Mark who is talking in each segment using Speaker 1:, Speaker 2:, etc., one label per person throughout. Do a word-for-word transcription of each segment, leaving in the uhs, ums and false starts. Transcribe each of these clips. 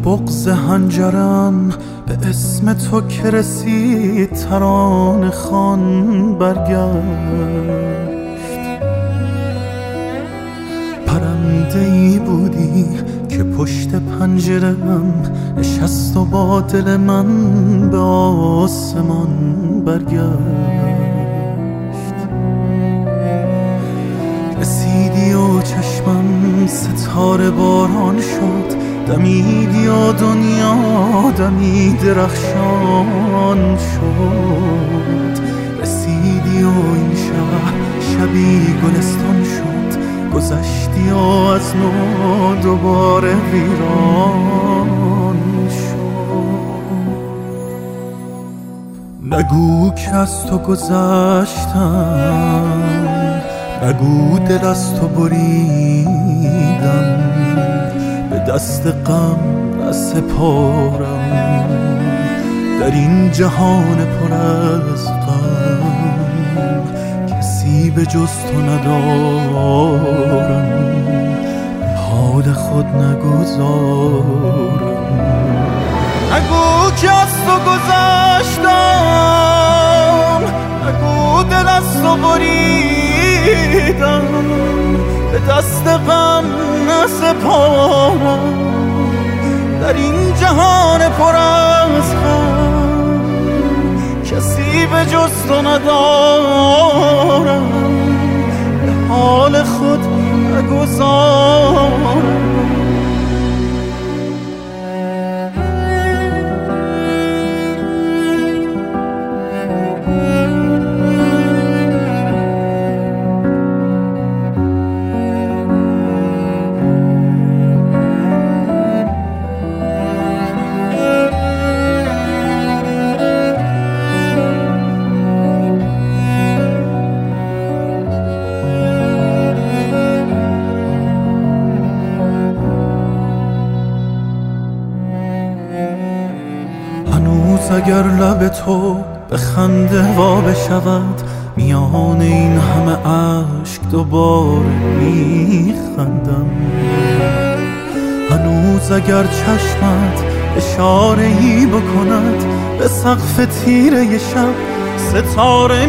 Speaker 1: بغض هنجرم به اسم تو که رسید ترانه خوان برگشت. پرنده ای بودی که پشت پنجره‌ام نشست و با دل من به آسمان برگشت. رسیدی و چشمم ستاره باران شد، دمیدی و دنیا دمی درخشان شد. رسیدی و این شهر شبی گلستان شد، گذشتی و از نو دوباره ویران شد. نگو که از تو گذشتم، نگو دل از تو بریدم، به دست غم نسپارم در این جهان پر از غم. کسی به جز تو ندارم، حال خود نگذارم. نگو که از تو گذشتم، نگو دل از تو بریدم، به دست غم نسپارم در این جهان پر از غم. کسی به جز تو ندارم، به حال خود نگذارم. اگر لب تو به خنده وا بشود، میان این همه عشق دوباره میخندم. هنوز اگر چشمت اشاره ای بکند، به سقف تیره شب ستاره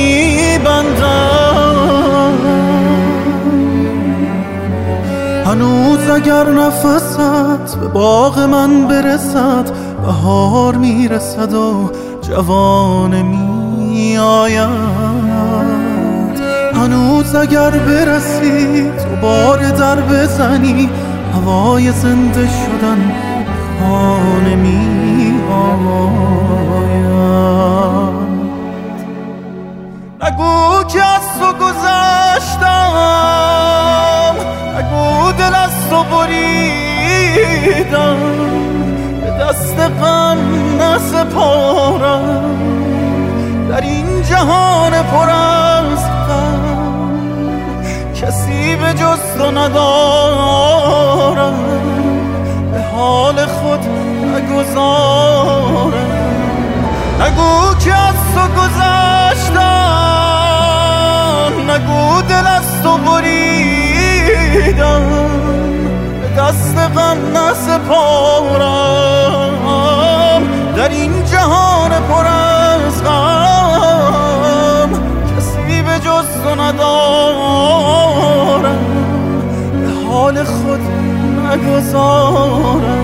Speaker 1: میبندم. هنوز اگر نفست به باغ من برسد، بهار میرسد و جوانه می آید. هنوز اگر برسی دوباره در بزنی، هوای زنده شدن خانه می آید. نگو که از تو گذشتم، نگو دل از تو بریدم، دست غم نسپارم در این جهان پر از غم. کسی به جز تو ندارم، به حال خود نگذارم. نگو که از تو گذشتم، نگو دل از تو بریدم، دست غم نسپارم در این جهان پر از غم. کسی به جز تو ندارم، به حال خود نگذارم.